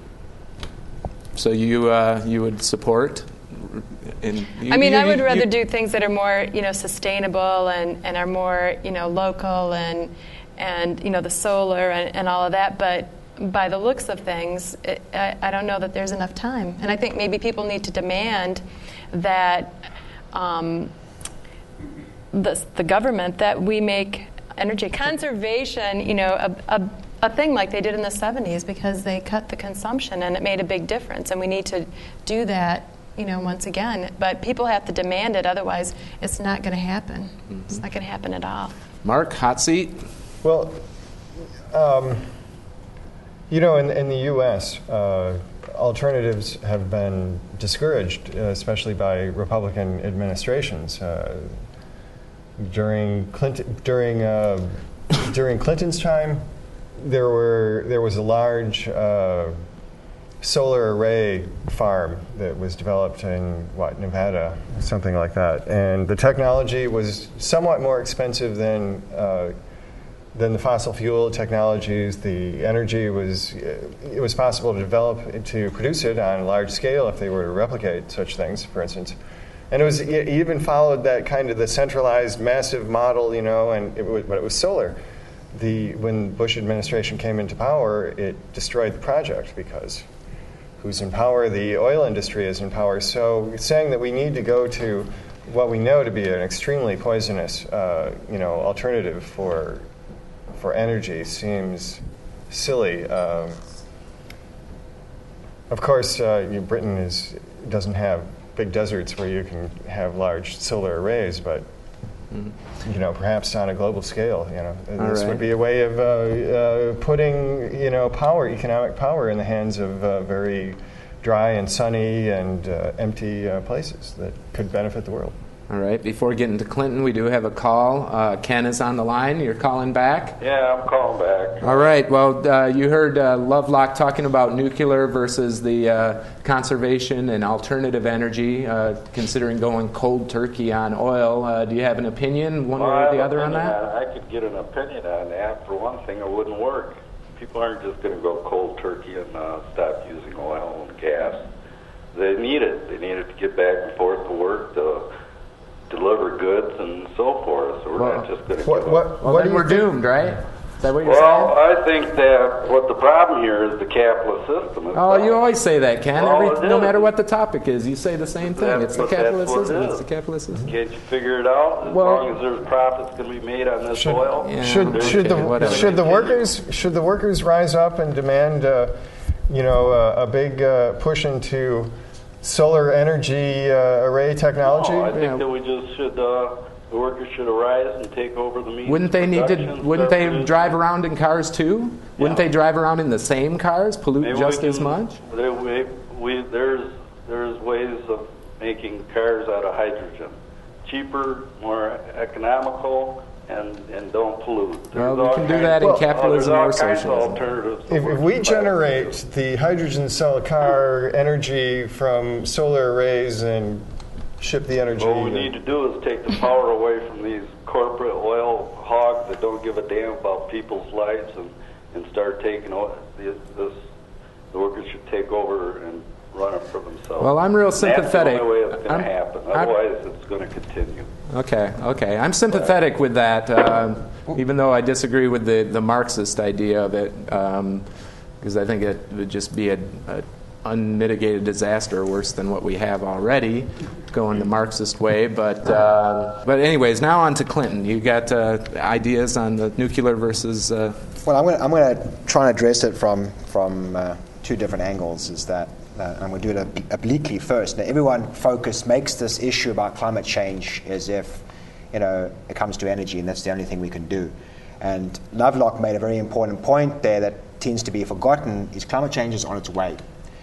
So you uh, you would support? In, you, I mean, you, I would you, rather you, do things that are more, you know, sustainable and, and are more, you know, local and and you know the solar and, and all of that. But by the looks of things, it, I, I don't know that there's enough time. And I think maybe people need to demand that um, the the government that we make energy conservation, you know, a, a a thing like they did in the seventies, because they cut the consumption and it made a big difference, and we need to do that, you know, once again. But people have to demand it, otherwise it's not going to happen. Mm-hmm. It's not going to happen at all. Mark, hot seat? Well, um, you know, in, in the U S, uh, alternatives have been discouraged, uh, especially by Republican administrations. Uh, during Clinton, during uh, during Clinton's time, There were there was a large uh, solar array farm that was developed in what Nevada, something like that, and the technology was somewhat more expensive than uh, than the fossil fuel technologies. The energy was it was possible to develop to produce it on a large scale if they were to replicate such things, for instance. And it was it even followed that kind of the centralized massive model, you know, and it was, but it was solar. The, when the Bush administration came into power, it destroyed the project, because who's in power? The oil industry is in power. So saying that we need to go to what we know to be an extremely poisonous, uh, you know, alternative for for energy seems silly. Um, of course, uh, you, Britain is doesn't have big deserts where you can have large solar arrays, but you know, perhaps on a global scale, you know, All this right. would be a way of uh, uh, putting, you know, power, economic power, in the hands of uh, very dry and sunny and uh, empty uh, places that could benefit the world. All right. Before getting to Clinton, we do have a call. Uh, Ken is on the line. You're calling back? Yeah, I'm calling back. All right. Well, uh, you heard uh, Lovelock talking about nuclear versus the uh, conservation and alternative energy, uh, considering going cold turkey on oil. Uh, do you have an opinion, one well, way or the I have other, on opinion that? on it. I could get an opinion on that. For one thing, it wouldn't work. People aren't just going to go cold turkey and uh, stop using oil and gas. They need it. They need it to get back and forth to work, to deliver goods and so forth. So we're Well, not just going to what- give what- up. Well, What then do you we're think- doomed, right? Is that what you're Well, saying? I think that what the problem here is the capitalist system. Oh, itself. you always say that, Ken. Well, Every, it no is. matter what the topic is, you say the same thing. That's It's the what- that's capitalist what it system. is. It's the capitalist system. Can't you figure it out? As Well- long as there's profits going to be made on this Should, oil. Yeah. should, okay, should the whatever. should the workers should the workers rise up and demand, uh, you know, uh, a big uh, push into solar energy uh, array technology? No, I think Yeah. that we just should. Uh, the workers should arise and take over the means. Wouldn't they of need to? production, Wouldn't start they producing. drive around in cars too? Wouldn't Yeah. they drive around in the same cars, pollute Maybe just we as can- much? There, we, we, there's there's ways of making cars out of hydrogen, cheaper, more economical, and, and don't pollute. There's Well, we all can do kinds- that in well, capitalism there's all or kinds of socialism. alternatives to If, if working we class. generate the hydrogen cell car energy from solar arrays and ship the energy, What we need to do is take the power away from these corporate oil hogs that don't give a damn about people's lives, and, and start taking o- the, this. The workers should take over and run it for themselves. Well, I'm real sympathetic. That's the only way it's going I'm- to happen. I'm- Otherwise, it's going to continue. Okay, okay. I'm sympathetic with that, uh, even though I disagree with the, the Marxist idea of it, um, because I think it would just be a, a unmitigated disaster, worse than what we have already, going the Marxist way. But uh, but anyways, now on to Clinton. You got uh, ideas on the nuclear versus? Uh, Well, I'm going to I'm going to try and address it from from uh, two different angles. Is that uh, I'm going to do it ob- obliquely first. Now, everyone focus makes this issue about climate change as if, you know, it comes to energy and that's the only thing we can do. And Lovelock made a very important point there that tends to be forgotten: is climate change is on its way,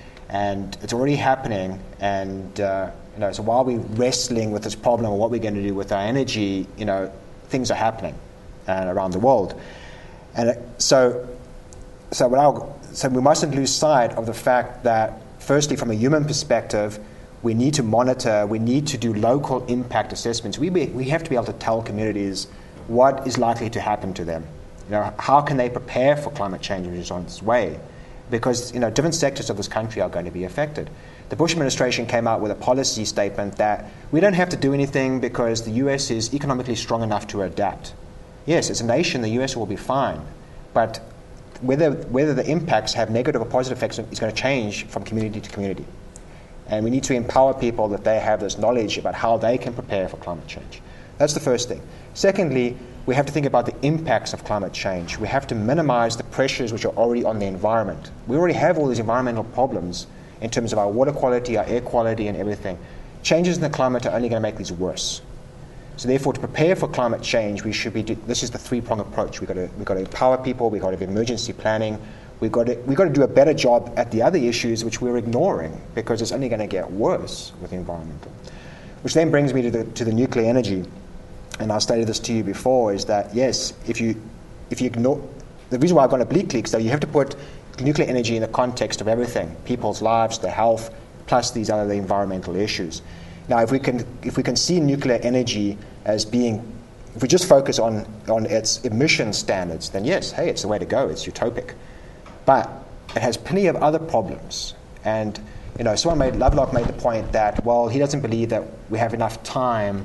and it's already happening. And uh, you know, so while we're wrestling with this problem of what we're going to do with our energy, you know, things are happening uh, around the world. And so, so, what I'll, so we mustn't lose sight of the fact that, firstly, from a human perspective, we need to monitor, we need to do local impact assessments. We, be, we have to be able to tell communities what is likely to happen to them. You know, how can they prepare for climate change which is on its way? Because, you know, different sectors of this country are going to be affected. The Bush administration came out with a policy statement that we don't have to do anything because the U S is economically strong enough to adapt. Yes, as a nation, the U S will be fine, but whether whether the impacts have negative or positive effects is going to change from community to community. And we need to empower people that they have this knowledge about how they can prepare for climate change. That's the first thing. Secondly, we have to think about the impacts of climate change. We have to minimize the pressures which are already on the environment. We already have all these environmental problems in terms of our water quality, our air quality, and everything. Changes in the climate are only going to make these worse. So therefore, to prepare for climate change, we should be. Do, this is the three-pronged approach. We've got to we've got to empower people. We've got to have emergency planning. We've got to we've got to do a better job at the other issues which we're ignoring because it's only going to get worse with the environmental. Which then brings me to the to the nuclear energy, and I stated this to you before: is that yes, if you if you ignore the reason why I've gone obliquely is that you have to put nuclear energy in the context of everything: people's lives, their health, plus these other environmental issues. Now, if we can if we can see nuclear energy as being, if we just focus on, on its emission standards, then yes, hey, it's the way to go. It's utopic. But it has plenty of other problems. And, you know, someone made, Lovelock made the point that, well, he doesn't believe that we have enough time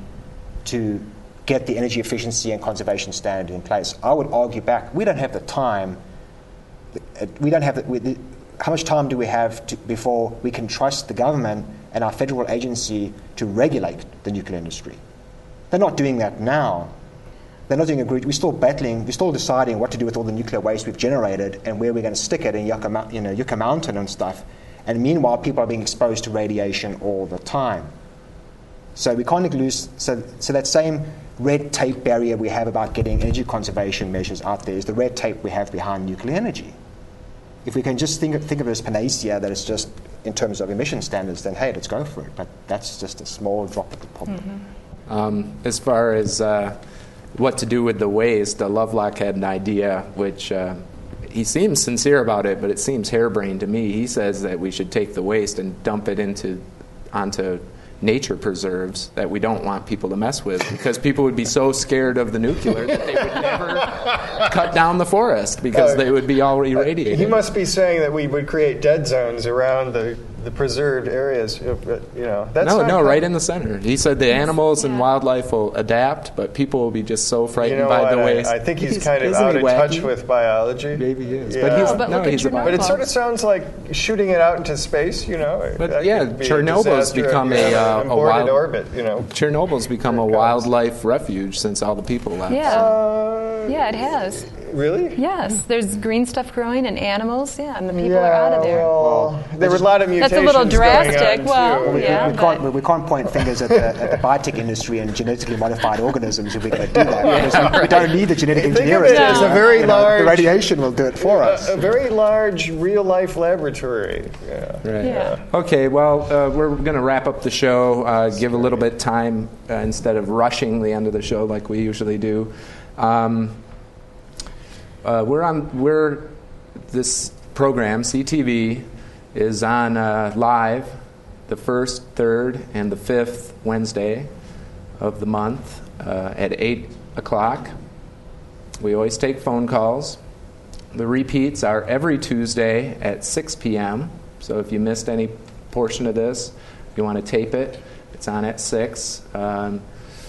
to get the energy efficiency and conservation standard in place. I would argue back, we don't have the time. We don't have the, we, the how much time do we have to, before we can trust the government and our federal agency to regulate the nuclear industry? They're not doing that now. They're not doing a great. We're still battling. We're still deciding what to do with all the nuclear waste we've generated and where we're going to stick it in Yucca, you know, Yucca Mountain and stuff. And meanwhile, people are being exposed to radiation all the time. So we can't lose. So, so that same red tape barrier we have about getting energy conservation measures out there is the red tape we have behind nuclear energy. If we can just think of, think of it as panacea, that it's just in terms of emission standards, then hey, let's go for it. But that's just a small drop of the problem. Mm-hmm. Um, as far as uh, what to do with the waste, uh, Lovelock had an idea, which uh, he seems sincere about it, but it seems harebrained to me. He says that we should take the waste and dump it into onto nature preserves that we don't want people to mess with, because people would be so scared of the nuclear that they would never cut down the forest because uh, they would be all irradiated. He must be saying that we would create dead zones around the the preserved areas. You know, that's no, not no, quite, right in the center. He said the animals and wildlife will adapt, but people will be just so frightened you know by what, the waste. I, I think he's, he's kind of out of touch with biology. Maybe he is, yeah. but he's oh, but no, he's a But it sort of sounds like shooting it out into space. You know, but that yeah, be Chernobyl's a become a, uh, a wild orbit. You know, Chernobyl's become a wildlife refuge since all the people left. Yeah, uh, yeah, it has. Really? Yes, there's green stuff growing and animals. Yeah, and the people yeah, are out of there. Well, well, there were a lot of mutations. That's a little drastic. Well, well, we, yeah, we, we, can't, we can't point fingers at the, at the biotech industry and genetically modified organisms if we're going to do that. Because we, we don't need the genetic engineering. Think of it as a very you know, large. The radiation will do it for us. A, a very large real-life laboratory. Yeah. Right. Yeah. Okay, well, uh, we're going to wrap up the show, uh, give a little bit time uh, instead of rushing the end of the show like we usually do. Um, uh, we're on. We're this program C T V is on uh, live the first, third, and the fifth Wednesday of the month uh, at eight o'clock. We always take phone calls. The repeats are every Tuesday at six p.m. So if you missed any portion of this, if you want to tape it, it's on at six. Um,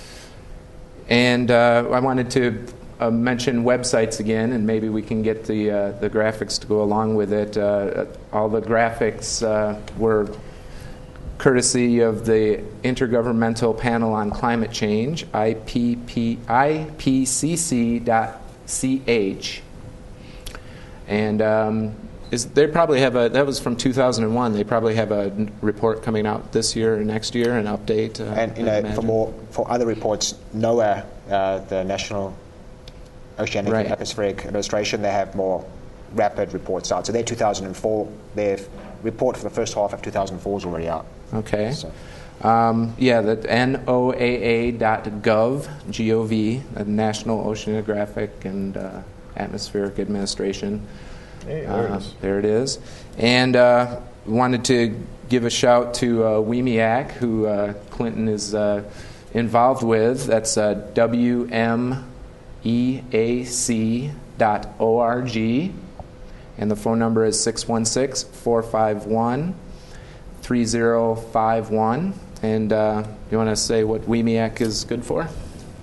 and uh, I wanted to uh, mention websites again, and maybe we can get the uh, the graphics to go along with it. Uh, all the graphics uh, were courtesy of the Intergovernmental Panel on Climate Change, I P C C dot C H. And um, is, they probably have a, that was from two thousand one, they probably have a n- report coming out this year or next year, an update. Uh, and you know, for more for other reports, NOAA, uh, the National Oceanic right. and Atmospheric Administration, they have more rapid reports out. So their two thousand four, their report for the first half of two thousand four is already out. Okay. So. Um, yeah, the N O A A dot gov, G O V, the National Oceanographic and uh, Atmospheric Administration. Hey, there, uh, it is. there it is. And uh, wanted to give a shout to uh, WMEAC, who uh, Clinton is uh, involved with. That's uh, W M E A C dot org. And the phone number is six one six, four five one, three zero five one. And uh, you want to say what WMEAC is good for?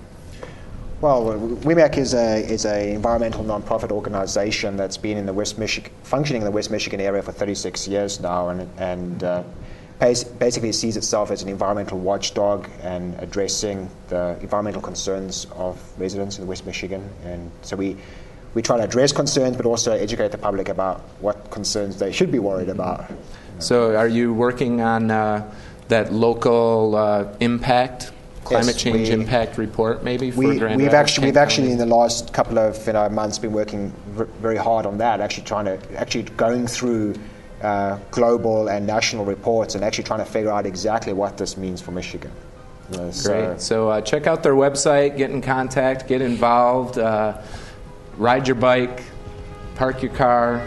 Well, WMEAC is a is a environmental nonprofit organization that's been in the West Michigan, functioning in the West Michigan area for thirty-six years now, and and uh, basically sees itself as an environmental watchdog and addressing the environmental concerns of residents in West Michigan. And so we we try to address concerns, but also educate the public about what concerns they should be worried about. So, are you working on uh, that local uh, impact? Climate yes, change we, impact report, maybe for we, Grand we've Rapids actually we've County? actually in the last couple of you know, months been working v- very hard on that. Actually trying to actually going through uh, global and national reports and actually trying to figure out exactly what this means for Michigan. You know, so Great. So uh, check out their website, get in contact, get involved, uh, ride your bike, park your car,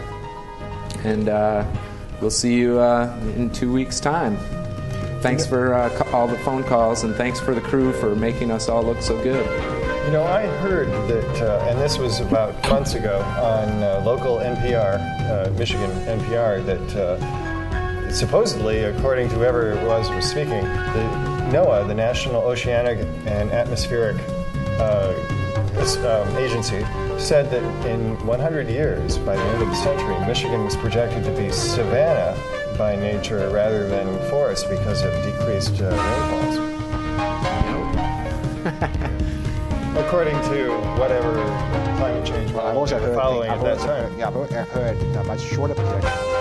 and uh, we'll see you uh, in two weeks' time. Thanks for uh, ca- all the phone calls, and thanks for the crew for making us all look so good. You know, I heard that, uh, and this was about months ago on uh, local N P R, uh, Michigan N P R, that uh, supposedly, according to whoever it was who was speaking, the NOAA, the National Oceanic and Atmospheric uh, um, Agency, said that in one hundred years, by the end of the century, Michigan was projected to be savanna by nature rather than forest because of decreased uh, rainfalls. According to whatever climate change I've also heard, following I've at that also time. heard, yeah, I've heard a much shorter projection.